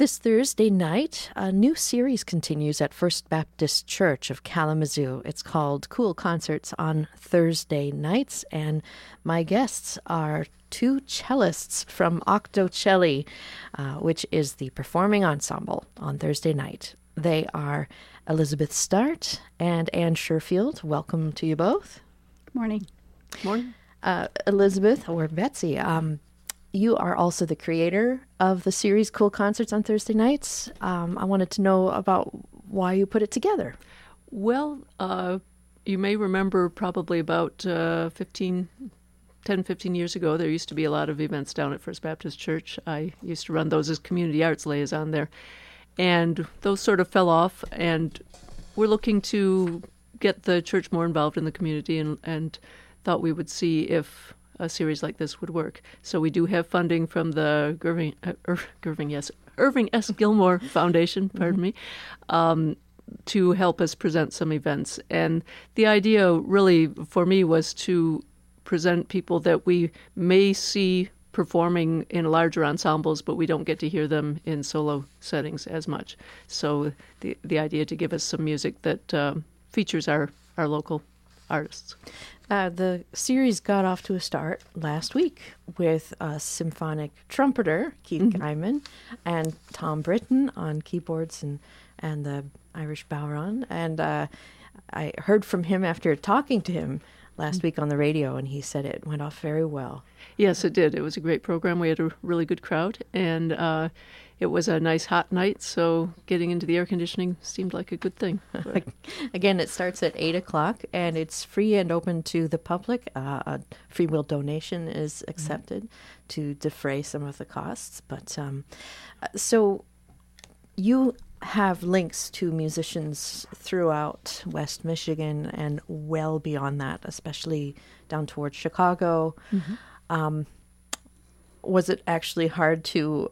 This Thursday night, a new series continues at First Baptist Church of Kalamazoo. It's called Cool Concerts on Thursday Nights, and my guests are two cellists from Octocelli, which is the performing ensemble on Thursday night. They are Elizabeth Start and Anne Sherfield. Welcome to you both. Good morning. Morning. Elizabeth, or Betsy, you are also the creator of the series Cool Concerts on Thursday Nights. I wanted to know about why you put it together. Well, you may remember probably about 10, 15 years ago, there used to be a lot of events down at First Baptist Church. I used to run those as community arts liaison there. And those sort of fell off, and we're looking to get the church more involved in the community and thought we would see if a series like this would work. So we do have funding from the Irving S. Gilmore Foundation, pardon me, to help us present some events. And the idea really for me was to present people that we may see performing in larger ensembles, but we don't get to hear them in solo settings as much. So the idea to give us some music that features our local artists. The series got off to a start last week with a symphonic trumpeter, Keith Guyman, and Tom Britton on keyboards and the Irish bodhrán. And I heard from him after talking to him last week on the radio, and he said it went off very well. Yes, it did. It was a great program. We had a really good crowd, and it was a nice hot night, so getting into the air conditioning seemed like a good thing. Again, it starts at 8 o'clock, and it's free and open to the public. A free will donation is accepted to defray some of the costs. But so you have links to musicians throughout West Michigan and well beyond that, especially down towards Chicago. Was it actually hard to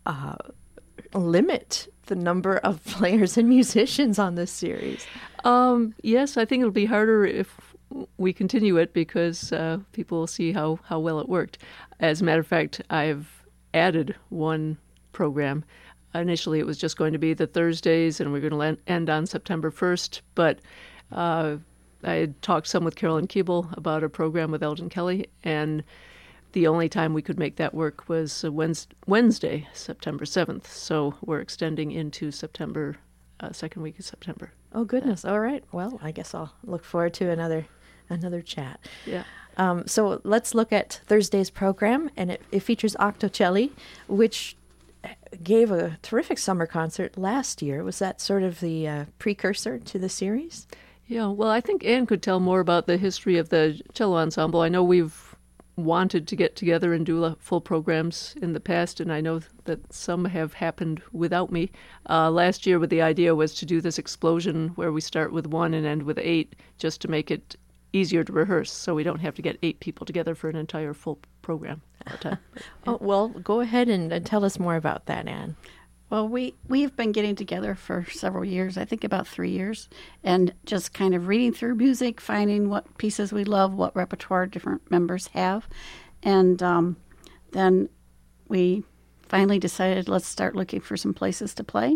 limit the number of players and musicians on this series? Yes, I think it'll be harder if we continue it because people will see how well it worked. As a matter of fact, I've added one program. Initially, it was just going to be the Thursdays, and we're going to end on September 1st, but I had talked some with Carolyn Keeble about a program with Eldon Kelly, and the only time we could make that work was Wednesday, September 7th. So we're extending into September, second week of September. Oh, goodness. All right. Well, I guess I'll look forward to another chat. Yeah. So let's look at Thursday's program, and it features Octocelli, which gave a terrific summer concert last year. Was that sort of the precursor to the series? Yeah, well, I think Anne could tell more about the history of the cello ensemble. I know we've wanted to get together and do full programs in the past, and I know that some have happened without me. Last year, the idea was to do this explosion where we start with 1 and end with 8, just to make it easier to rehearse, so we don't have to get 8 people together for an entire full program at a time. Oh, well, go ahead and tell us more about that, Anne. Well, we've been getting together for several years, I think about 3 years, and just kind of reading through music, finding what pieces we love, what repertoire different members have. And then we finally decided let's start looking for some places to play.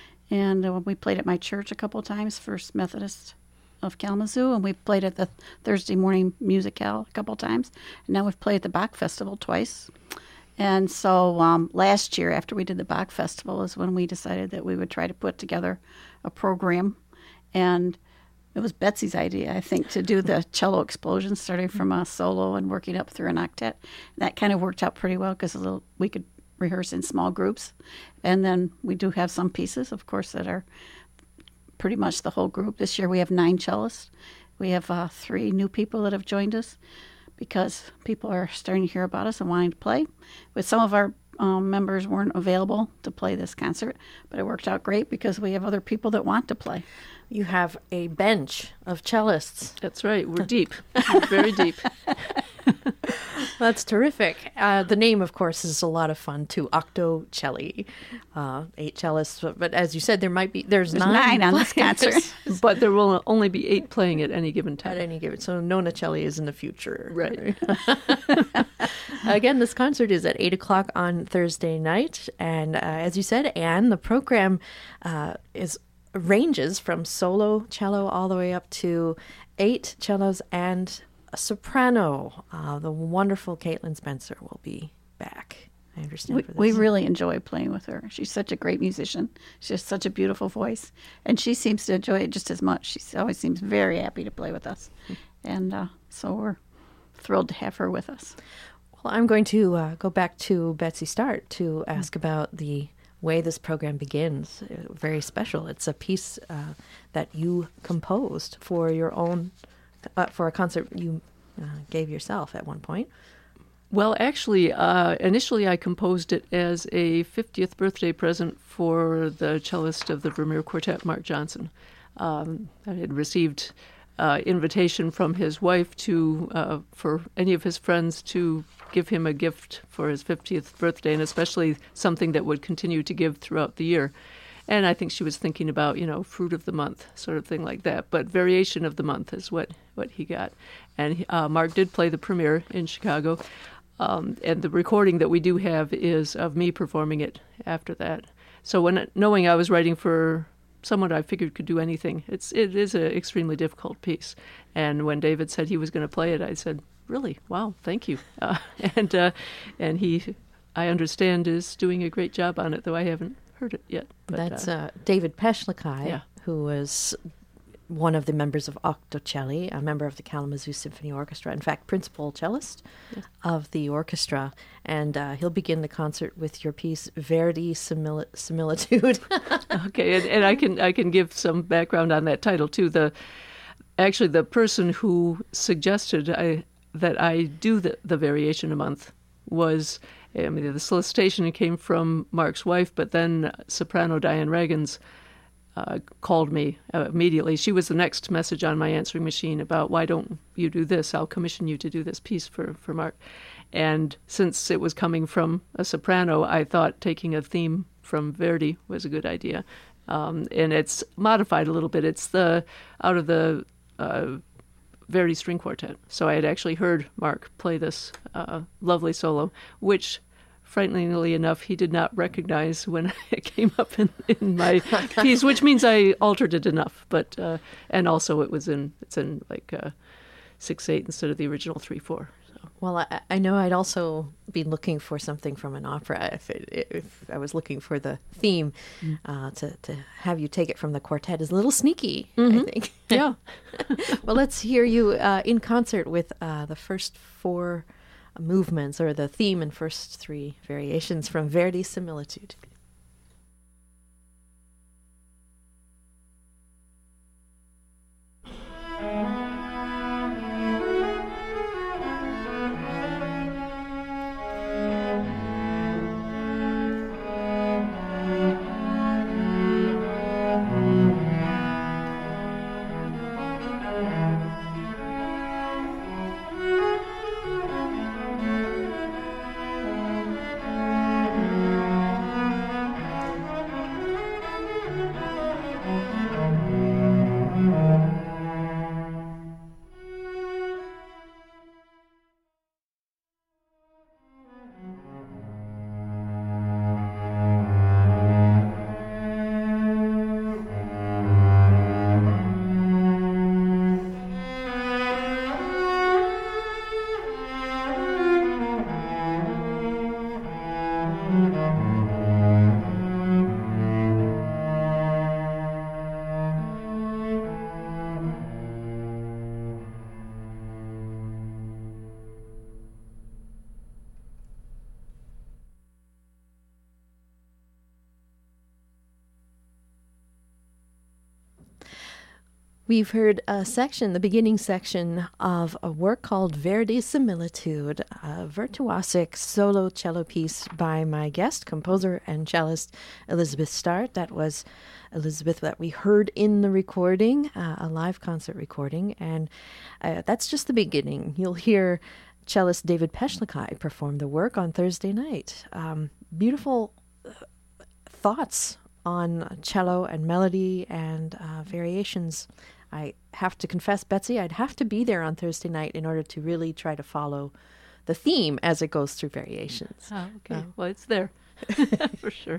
And we played at my church a couple of times, First Methodist of Kalamazoo, and we played at the Thursday morning musicale a couple of times. And now we've played at the Bach Festival twice. And so last year, after we did the Bach Festival, is when we decided that we would try to put together a program. And it was Betsy's idea, I think, to do the cello explosion, starting from a solo and working up through an octet. That kind of worked out pretty well because we could rehearse in small groups. And then we do have some pieces, of course, that are pretty much the whole group. This year we have 9 cellists. We have 3 new people that have joined us, because people are starting to hear about us and wanting to play. But some of our members weren't available to play this concert, but it worked out great because we have other people that want to play. You have a bench of cellists. That's right. We're deep. We're very deep. That's terrific. The name, of course, is a lot of fun too. Octocelli, 8 cellists. But as you said, there's 9 on this concert. But there will only be 8 playing at any given time. At any given, so Nona Celli is in the future. Right. Again, this concert is at 8:00 on Thursday night, and as you said, Anne, the program ranges from solo cello all the way up to 8 cellos and a soprano. The wonderful Caitlin Spencer will be back. I understand. We really enjoy playing with her. She's such a great musician. She has such a beautiful voice, and she seems to enjoy it just as much. She always seems very happy to play with us, and so we're thrilled to have her with us. Well, I'm going to go back to Betsy Start to ask about the way this program begins. Very special. It's a piece that you composed for your own, for a concert you gave yourself at one point. Well, actually, initially I composed it as a 50th birthday present for the cellist of the Vermeer Quartet, Mark Johnson. I had received invitation from his wife for any of his friends to give him a gift for his 50th birthday, and especially something that would continue to give throughout the year. And I think she was thinking about, fruit of the month, sort of thing like that. But variation of the month is what he got. And Mark did play the premiere in Chicago. And the recording that we do have is of me performing it after that. So knowing I was writing for someone I figured could do anything, it is an extremely difficult piece. And when David said he was going to play it, I said, really? Wow, thank you. And he, I understand, is doing a great job on it, though I haven't heard it yet. But, that's David Peshlikai, yeah. who was one of the members of Octocelli, a member of the Kalamazoo Symphony Orchestra, in fact, principal cellist of the orchestra. And he'll begin the concert with your piece, Verdi Similitude. Okay, and I can give some background on that title, too. Actually, the person who suggested that I do the variation a month was, the solicitation came from Mark's wife, but then soprano Diane Reagans called me immediately. She was the next message on my answering machine about, why don't you do this? I'll commission you to do this piece for Mark. And since it was coming from a soprano, I thought taking a theme from Verdi was a good idea. And it's modified a little bit. It's out of the Verdi String Quartet. So I had actually heard Mark play this lovely solo, which, frighteningly enough, he did not recognize when it came up in my piece, which means I altered it enough. But and also it's in like 6/8 instead of the original 3/4. So. Well, I know I'd also be looking for something from an opera if I was looking for the theme. To have you take it from the quartet is a little sneaky, I think. Yeah. Well, let's hear you in concert with the first 4 movements, or the theme and first 3 variations from Verdi Similitude. We've heard the beginning section of a work called Verdi Similitude, a virtuosic solo cello piece by my guest, composer and cellist Elizabeth Start. That was Elizabeth that we heard in the recording, a live concert recording, and that's just the beginning. You'll hear cellist David Peshlikai performed the work on Thursday night. Beautiful thoughts on cello and melody and variations. I have to confess, Betsy, I'd have to be there on Thursday night in order to really try to follow the theme as it goes through variations. Oh, okay. Well, it's there for sure.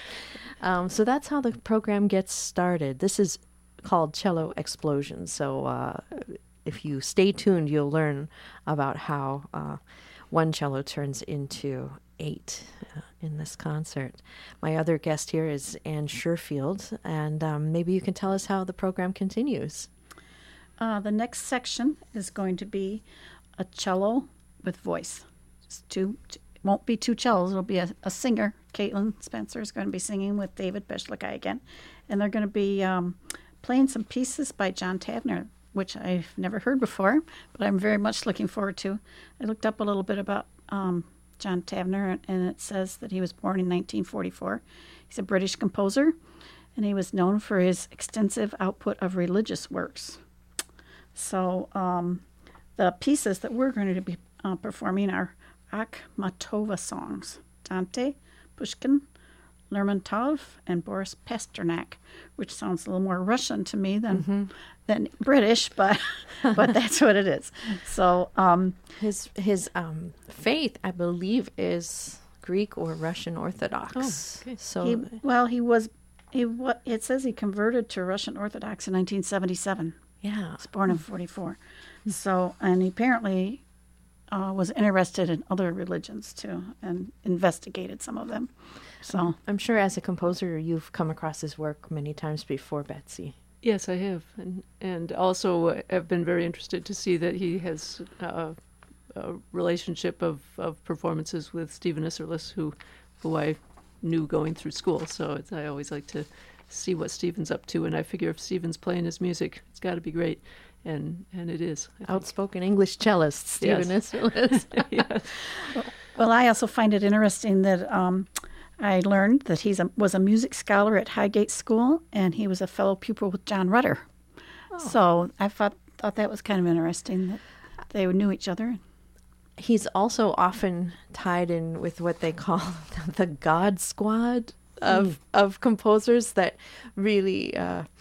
So that's how the program gets started. This is called Cello Explosion. So if you stay tuned, you'll learn about how one cello turns into 8 in this concert. My other guest here is Anne Sherfield, and maybe you can tell us how the program continues. The next section is going to be a cello with voice. It won't be 2 cellos. It'll be a singer. Caitlin Spencer is going to be singing with David Peshlikai again, and they're going to be playing some pieces by John Tavner, which I've never heard before, but I'm very much looking forward to. I looked up a little bit about John Tavner, and it says that he was born in 1944. He's a British composer, and he was known for his extensive output of religious works. So the pieces that we're going to be performing are Akhmatova songs, Dante, Pushkin, Lermontov, and Boris Pasternak, which sounds a little more Russian to me than British, but that's what it is. So his faith, I believe, is Greek or Russian Orthodox. Oh, okay. So it says he converted to Russian Orthodox in 1977. Yeah, he was born in 44. So, and he apparently was interested in other religions too, and investigated some of them. So I'm sure as a composer you've come across his work many times before, Betsy. Yes, I have, and also have been very interested to see that he has a relationship of performances with Stephen Isserlis, who I knew going through school. So I always like to see what Stephen's up to, and I figure if Stephen's playing his music, it's got to be great, and it is. Outspoken English cellist, Stephen Isserlis. Yes. Well, I also find it interesting that I learned that he was a music scholar at Highgate School, and he was a fellow pupil with John Rutter. Oh. So I thought that was kind of interesting that they knew each other. He's also often tied in with what they call the God Squad of composers that really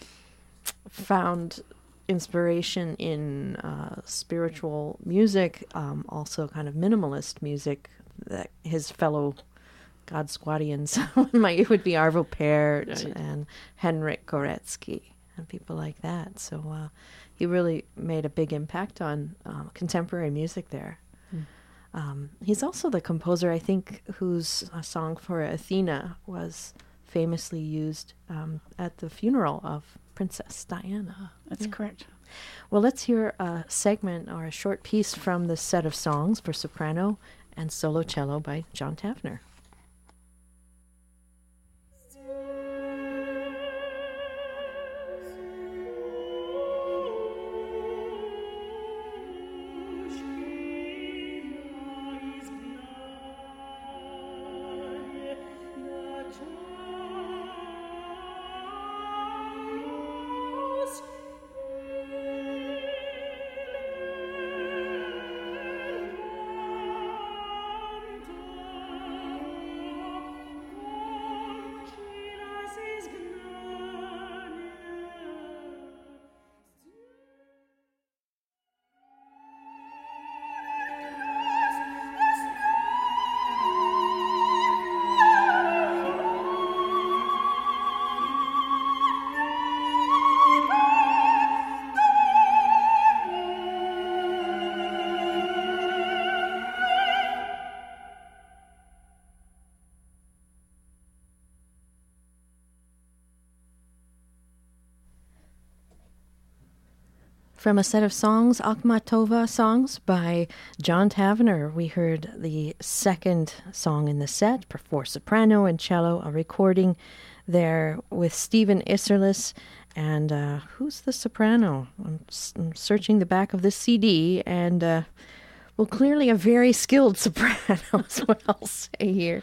found inspiration in spiritual music, also kind of minimalist music that his fellow God Squadians would be Arvo Pärt, right, and Henryk Gorecki and people like that. So he really made a big impact on contemporary music there. He's also the composer, I think, whose song for Athena was famously used at the funeral of Princess Diana. That's correct. Well, let's hear a segment or a short piece from the set of songs for soprano and solo cello by John Tavner. From a set of songs, Akhmatova songs by John Tavner, we heard the second song in the set for soprano and cello, a recording there with Stephen Isserlis. And who's the soprano? I'm searching the back of this CD, and well, clearly a very skilled soprano is what I'll say here.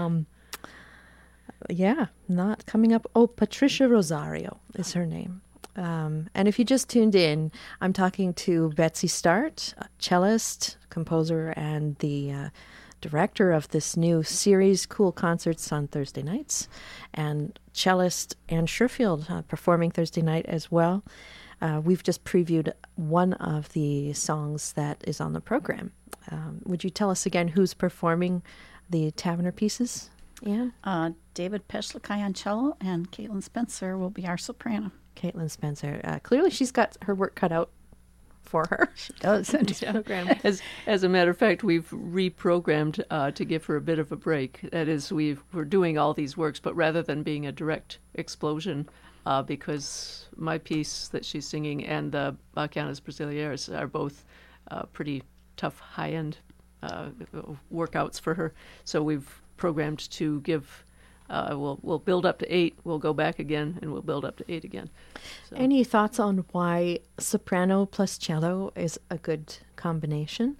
Yeah, not coming up. Oh, Patricia Rosario is her name. And if you just tuned in, I'm talking to Betsy Start, a cellist, composer, and the director of this new series, Cool Concerts on Thursday Nights, and cellist Anne Sherfield performing Thursday night as well. We've just previewed one of the songs that is on the program. Would you tell us again who's performing the Taverner pieces, Anne? David Peschlakai on cello, and Caitlin Spencer will be our soprano. Caitlin Spencer. Clearly she's got her work cut out for her. She does in this program. As a matter of fact, we've reprogrammed to give her a bit of a break. That is, we're doing all these works, but rather than being a direct explosion, because my piece that she's singing and the Bachianas Brasileiras are both pretty tough, high-end workouts for her. So we've programmed to give. We'll build up to 8. We'll go back again, and we'll build up to 8 again. So. Any thoughts on why soprano plus cello is a good combination?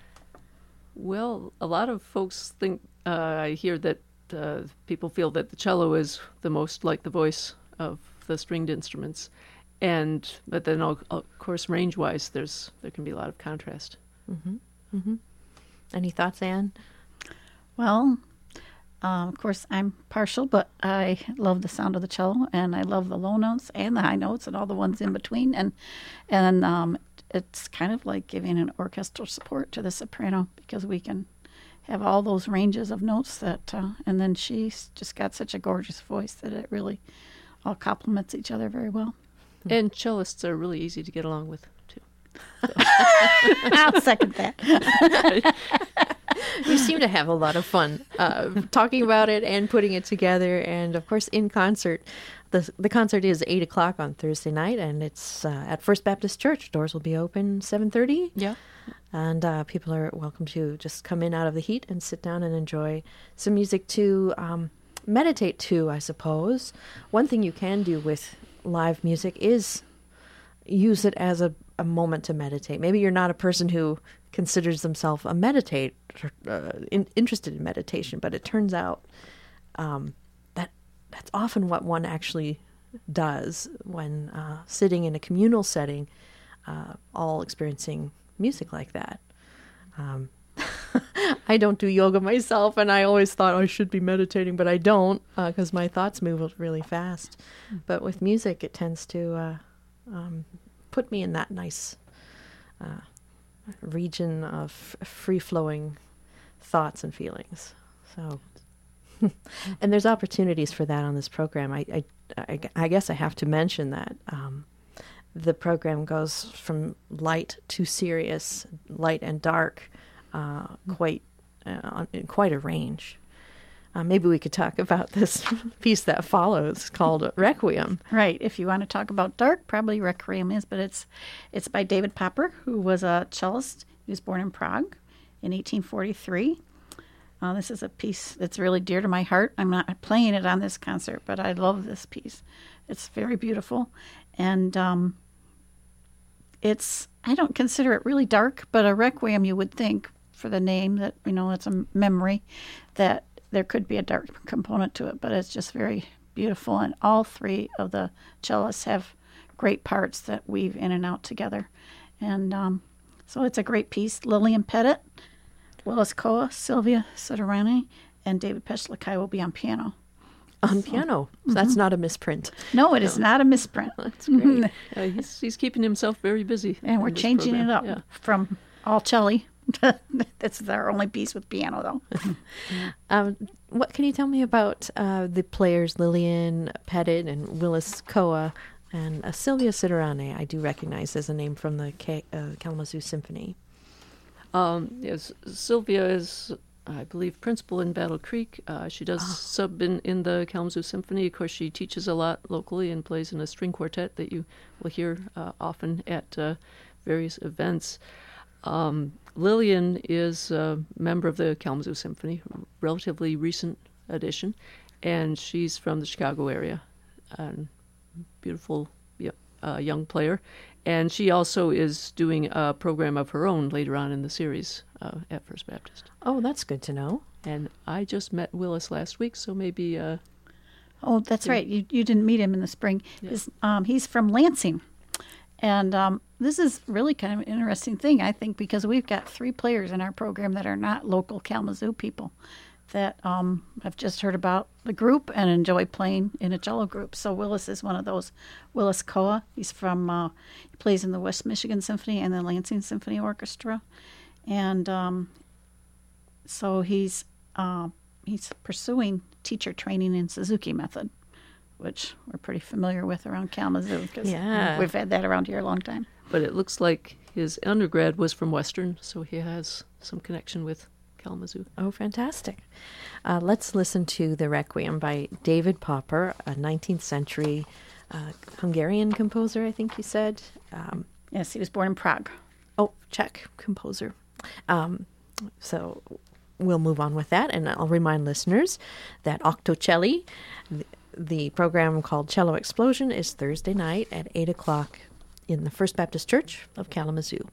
Well, a lot of folks think, I hear that people feel that the cello is the most like the voice of the stringed instruments. But then, of course, range-wise, there can be a lot of contrast. Mm-hmm. Mm-hmm. Any thoughts, Anne? Well, of course, I'm partial, but I love the sound of the cello, and I love the low notes and the high notes and all the ones in between. And it's kind of like giving an orchestral support to the soprano, because we can have all those ranges of notes that, and then she's just got such a gorgeous voice that it really all complements each other very well. And cellists are really easy to get along with, too. So. I'll second that. You seem to have a lot of fun talking about it and putting it together. And, of course, in concert. The concert is 8 o'clock on Thursday night, and it's at First Baptist Church. Doors will be open 7:30. Yeah. And people are welcome to just come in out of the heat and sit down and enjoy some music to meditate to, I suppose. One thing you can do with live music is use it as a moment to meditate. Maybe you're not a person who considers themselves a meditator, interested in meditation, but it turns out that's often what one actually does when sitting in a communal setting, all experiencing music like that. I don't do yoga myself, and I always thought I should be meditating, but I don't, because my thoughts move really fast. But with music, it tends to put me in that nice region of free-flowing thoughts and feelings. So, and there's opportunities for that on this program. I guess I have to mention that the program goes from light to serious, light and dark, quite a range. Maybe we could talk about this piece that follows called Requiem. Right. If you want to talk about dark, probably Requiem is, but it's by David Popper, who was a cellist. He was born in Prague in 1843. This is a piece that's really dear to my heart. I'm not playing it on this concert, but I love this piece. It's very beautiful. And I don't consider it really dark, but a Requiem, you would think, for the name, that, it's a memory, that there could be a dark component to it, but it's just very beautiful. And all 3 of the cellists have great parts that weave in and out together. And so it's a great piece. Lillian Pettit, Willis Koa, Sylvia Soterani, and David Peschlakai will be on piano. On piano. So that's not a misprint. No, it is not a misprint. That's great. He's keeping himself very busy. And we're changing program. it up from all cello. That's our only piece with piano, though. What can you tell me about the players, Lillian Pettit and Willis Koa and Sylvia Soterani? I do recognize as a name from the Kalamazoo Symphony. Yes, Sylvia is, I believe, principal in Battle Creek. She does sub in the Kalamazoo Symphony. Of course, she teaches a lot locally and plays in a string quartet that you will hear often at various events. Lillian is a member of the Kalamazoo Symphony, relatively recent addition, and she's from the Chicago area. Beautiful young player. And she also is doing a program of her own later on in the series at First Baptist. Oh, that's good to know. And I just met Willis last week, so maybe Oh, that's right. You didn't meet him in the spring. Yeah. He's from Lansing. And this is really kind of an interesting thing, I think, because we've got 3 players in our program that are not local Kalamazoo people that have just heard about the group and enjoy playing in a cello group. So Willis is one of those. Willis Koa. He's from, he plays in the West Michigan Symphony and the Lansing Symphony Orchestra. And so he's pursuing teacher training in Suzuki method, which we're pretty familiar with around Kalamazoo because we've had that around here a long time. But it looks like his undergrad was from Western, so he has some connection with Kalamazoo. Oh, fantastic. Let's listen to the Requiem by David Popper, a 19th century Hungarian composer, I think you said. Yes, he was born in Prague. Oh, Czech composer. So we'll move on with that, and I'll remind listeners that Octocelli, the program called Cello Explosion, is Thursday night at 8 o'clock in the First Baptist Church of Kalamazoo.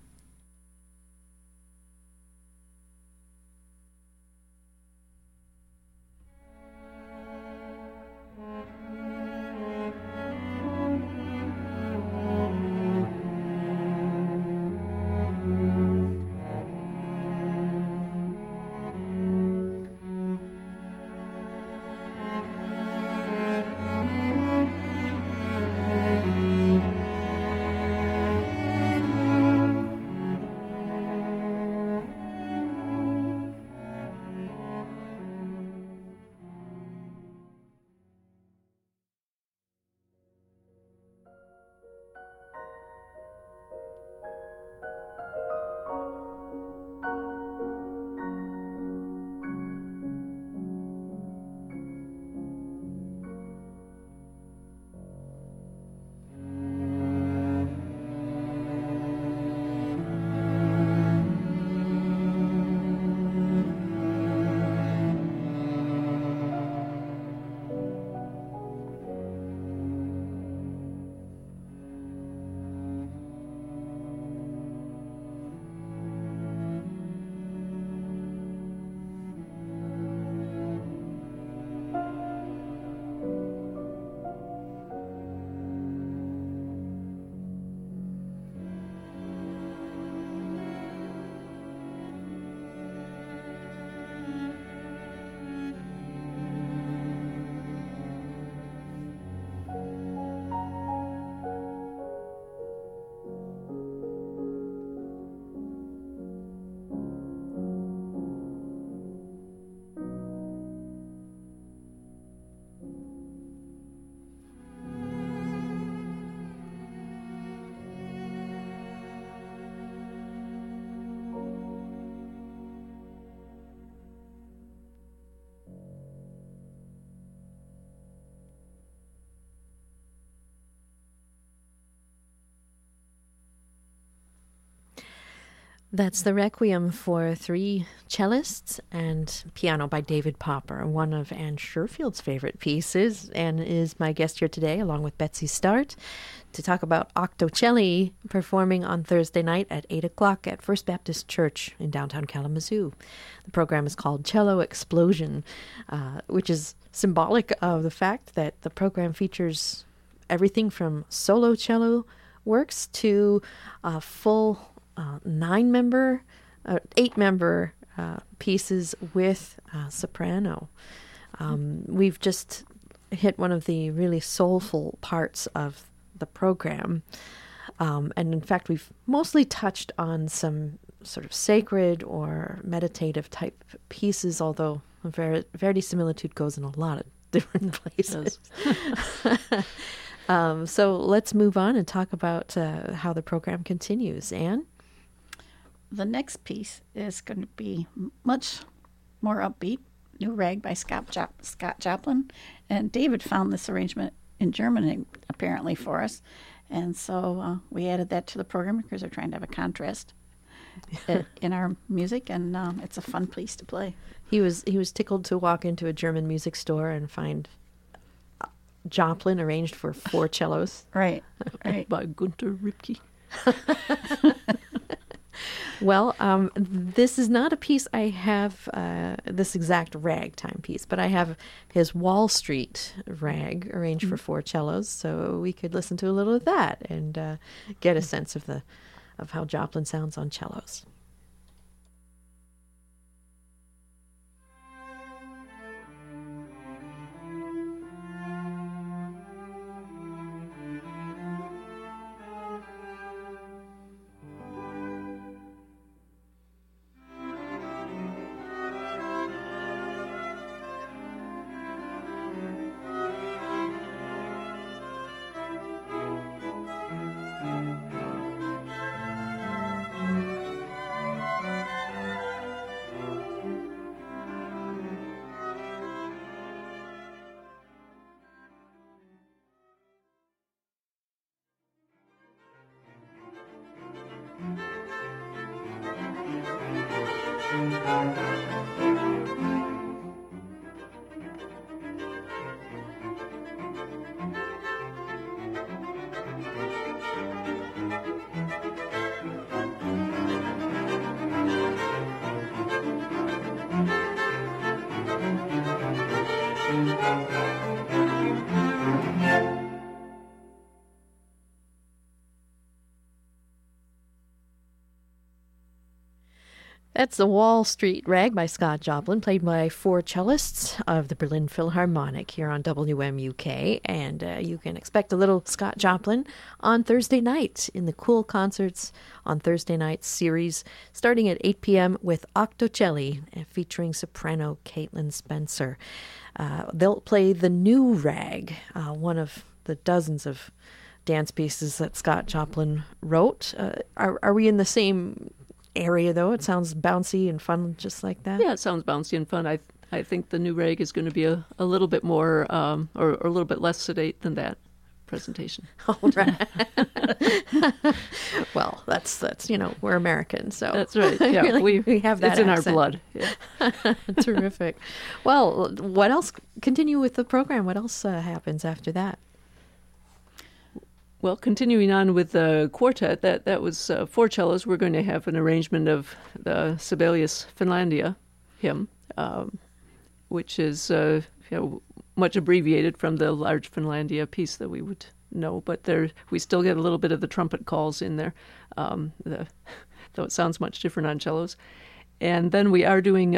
That's the Requiem for 3 cellists and piano by David Popper, one of Anne Sherfield's favorite pieces, and is my guest here today, along with Betsy Start, to talk about Octocelli performing on Thursday night at 8 o'clock at First Baptist Church in downtown Kalamazoo. The program is called Cello Explosion, which is symbolic of the fact that the program features everything from solo cello works to full 8-member pieces with soprano. We've just hit one of the really soulful parts of the program. And in fact, we've mostly touched on some sort of sacred or meditative type pieces, although Verdi Similitude goes in a lot of different places. So let's move on and talk about how the program continues. Anne? The next piece is going to be much more upbeat, New Rag by Scott Joplin. And David found this arrangement in Germany, apparently, for us. And so we added that to the program because we're trying to have a contrast in our music, and it's a fun piece to play. He was tickled to walk into a German music store and find Joplin arranged for 4 cellos. Right. By Günter Ripke. Well, this is not a piece I have, this exact ragtime piece, but I have his Wall Street rag arranged for 4 cellos, so we could listen to a little of that and get a sense of how Joplin sounds on cellos. That's the Wall Street Rag by Scott Joplin, played by 4 cellists of the Berlin Philharmonic here on WMUK. And you can expect a little Scott Joplin on Thursday night in the Cool Concerts on Thursday Night series, starting at 8 p.m. with Octocelli, featuring soprano Caitlin Spencer. They'll play the new Rag, one of the dozens of dance pieces that Scott Joplin wrote. Are we in the same area, though? It sounds bouncy and fun, just like that. Yeah, it sounds bouncy and fun. I think the new Rag is going to be a little bit more or a little bit less sedate than that presentation. All right. Well, that's we're Americans, so that's right. Yeah, we have that. It's in accent. our blood. Yeah. Terrific. Well, what else? Continue with the program. What else happens after that? Well, continuing on with the quartet, that was 4 cellos. We're going to have an arrangement of the Sibelius Finlandia hymn, which is much abbreviated from the large Finlandia piece that we would know. But we still get a little bit of the trumpet calls in there, though it sounds much different on cellos. And then we are doing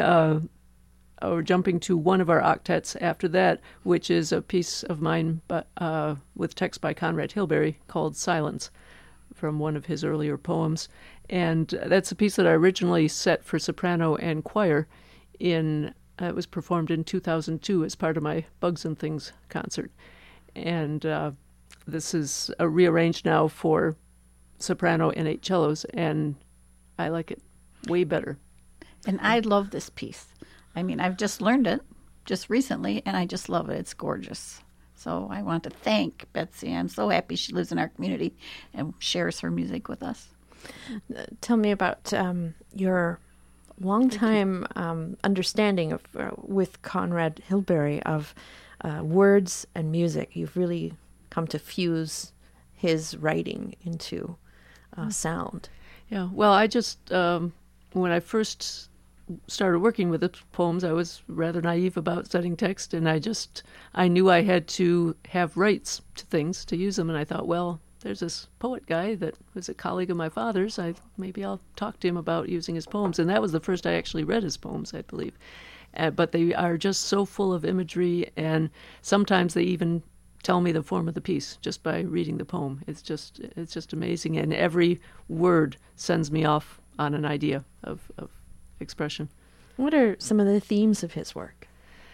or jumping to one of our octets after that, which is a piece of mine with text by Conrad Hilberry called Silence, from one of his earlier poems. And that's a piece that I originally set for soprano and choir. It was performed in 2002 as part of my Bugs and Things concert. And this is rearranged now for soprano and 8 cellos, and I like it way better. And I love this piece. I mean, I've just learned it just recently, and I just love it. It's gorgeous. So I want to thank Betsy. I'm so happy she lives in our community and shares her music with us. Tell me about your longtime understanding of with Conrad Hilberry of words and music. You've really come to fuse his writing into sound. Yeah, well, I just, when I first started working with his poems, I was rather naive about setting text, and I knew I had to have rights to things to use them, and I thought, well, there's this poet guy that was a colleague of my father's. Maybe I'll talk to him about using his poems, and that was the first I actually read his poems, I believe. But they are just so full of imagery, and sometimes they even tell me the form of the piece just by reading the poem. It's just amazing, and every word sends me off on an idea of expression. What are some of the themes of his work?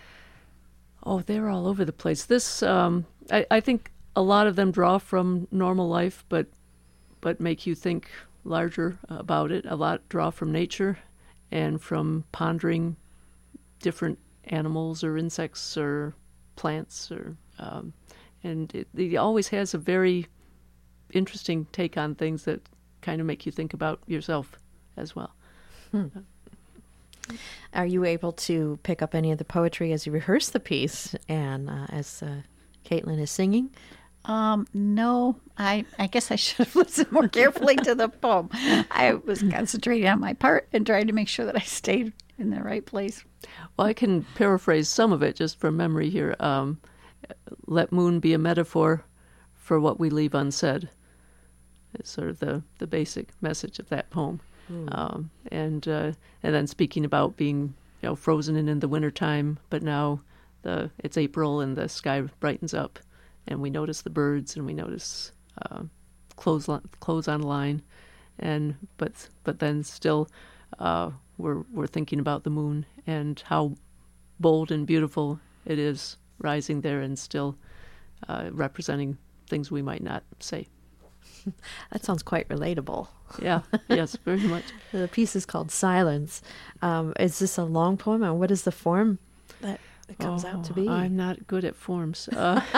Oh, they're all over the place. This, I think a lot of them draw from normal life, but make you think larger about it. A lot draw from nature and from pondering different animals or insects or plants, and he always has a very interesting take on things that kind of make you think about yourself as well. Are you able to pick up any of the poetry as you rehearse the piece and as Caitlin is singing? No, I guess I should have listened more carefully to the poem. I was concentrating on my part and trying to make sure that I stayed in the right place. Well, I can paraphrase some of it just from memory here. Let moon be a metaphor for what we leave unsaid. It's sort of the basic message of that poem. And then speaking about being frozen in the wintertime, but now it's April and the sky brightens up, and we notice the birds and we notice clothes on line, but then still we're thinking about the moon and how bold and beautiful it is rising there and still representing things we might not say. That sounds quite relatable. Yeah, yes, very much. The piece is called Silence. Is this a long poem, and what is the form that it comes out to be? I'm not good at forms.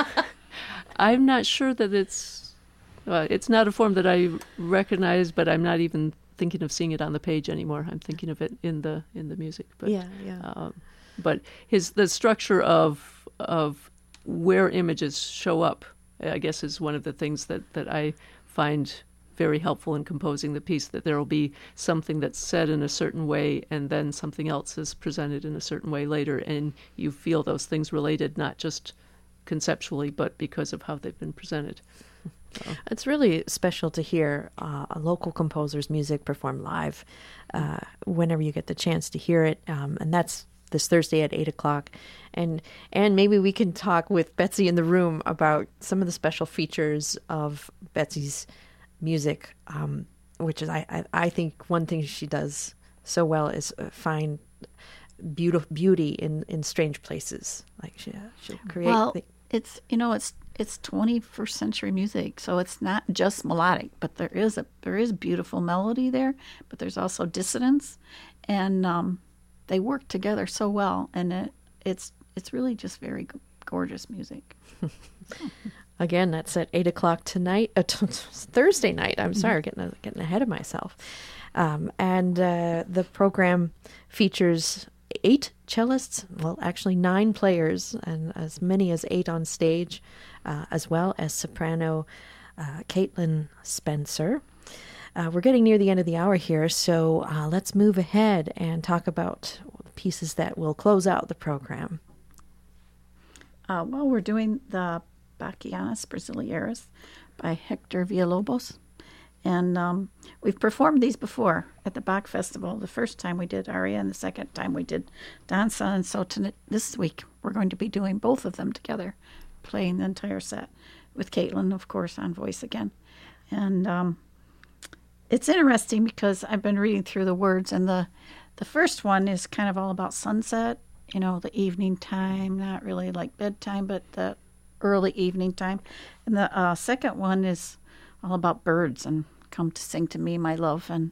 I'm not sure that it's not a form that I recognize, but I'm not even thinking of seeing it on the page anymore. I'm thinking of it in the music. But, yeah. But the structure of where images show up, I guess, is one of the things that I find very helpful in composing the piece, that there will be something that's said in a certain way and then something else is presented in a certain way later, and you feel those things related not just conceptually but because of how they've been presented. So. It's really special to hear a local composer's music performed live whenever you get the chance to hear it, and that's this Thursday at 8:00. And maybe we can talk with Betsy in the room about some of the special features of Betsy's music, which is, I think, one thing she does so well is find beauty in strange places. Like she'll create. Well, it's 21st century music, so it's not just melodic, but there is beautiful melody there, but there's also dissonance, and they work together so well, and it's really just very gorgeous music. Again, that's at 8:00 tonight, Thursday night. I'm sorry, getting ahead of myself. And the program features 8 cellists, well, actually 9 players, and as many as 8 on stage, as well as soprano Caitlin Spencer. We're getting near the end of the hour here, so let's move ahead and talk about pieces that will close out the program. Well, we're doing the Bachianas Brasileiras by Hector Villalobos. And we've performed these before at the Bach Festival. The first time we did aria, and the second time we did danza. And so this week we're going to be doing both of them together, playing the entire set with Caitlin, of course, on voice again. And it's interesting because I've been reading through the words, and the first one is kind of all about sunset, the evening time, not really like bedtime, but the early evening time. And the second one is all about birds and come to sing to me, my love. And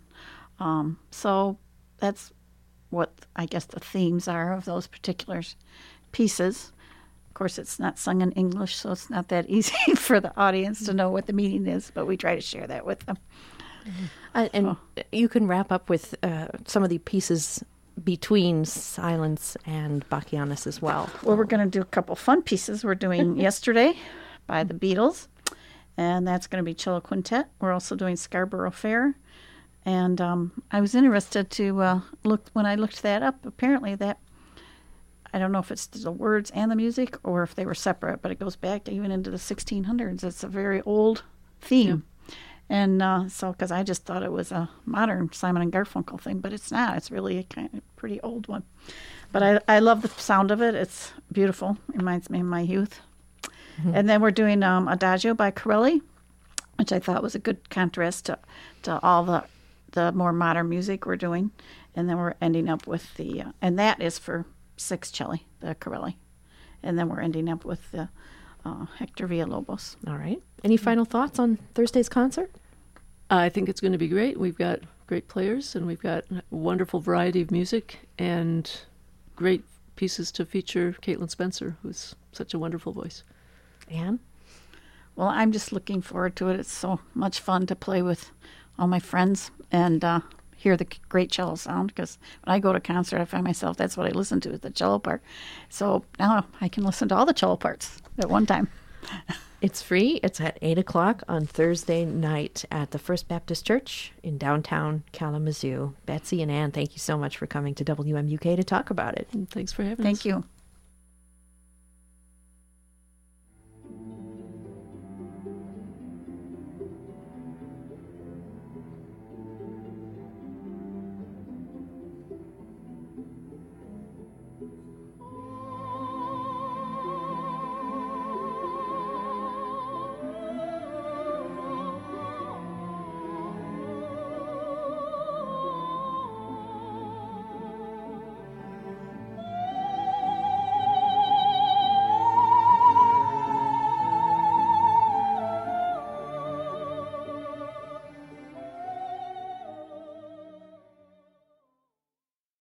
so that's what I guess the themes are of those particular pieces. Of course, it's not sung in English, so it's not that easy for the audience to know what the meaning is, but we try to share that with them. And you can wrap up with some of the pieces between Silence and Bachianas as well. Well, we're going to do a couple fun pieces. We're doing Yesterday by the Beatles, and that's going to be cello quintet. We're also doing Scarborough Fair. And I was interested to look, when I looked that up, apparently that, I don't know if it's the words and the music or if they were separate, but it goes back even into the 1600s. It's a very old theme. Yeah. And so, because I just thought it was a modern Simon and Garfunkel thing, but it's not. It's really a kind of pretty old one. But I love the sound of it. It's beautiful. It reminds me of my youth. Mm-hmm. And then we're doing Adagio by Corelli, which I thought was a good contrast to all the more modern music we're doing. And then we're ending up with and that is for 6 celli, the Corelli. And then we're ending up with the Hector Villalobos. All right. Any final thoughts on Thursday's concert? I think it's going to be great. We've got great players, and we've got a wonderful variety of music and great pieces to feature Caitlin Spencer, who's such a wonderful voice. Anne? Well, I'm just looking forward to it. It's so much fun to play with all my friends and hear the great cello sound, because when I go to concert, I find myself, that's what I listen to, is the cello part. So now I can listen to all the cello parts at one time. It's free. It's at 8 o'clock on Thursday night at the First Baptist Church in downtown Kalamazoo. Betsy and Ann, thank you so much for coming to WMUK to talk about it. Thanks for having us. Thank you.